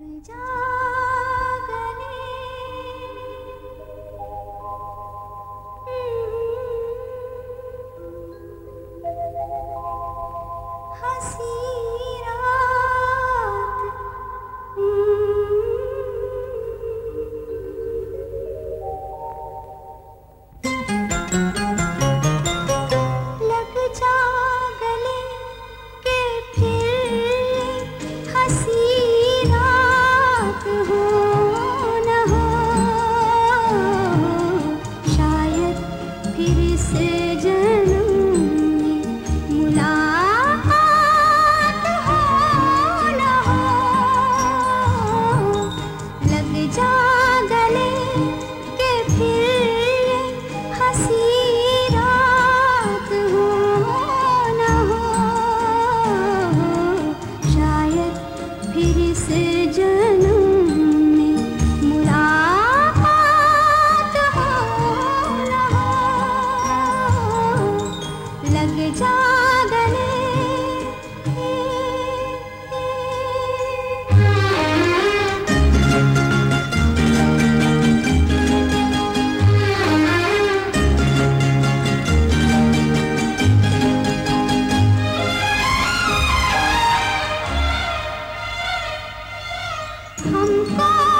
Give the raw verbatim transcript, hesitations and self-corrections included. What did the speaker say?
जा गले हंसी रात लग जा गले के फिर हंसी रात हो न हो, शायद फिर से जन्म में मुलाकात हो न हो। लग जा गले के फिर हंसी रात हो न हो, शायद फिर से जन्म में मुलाकात हो न हो। लग जा गले हमको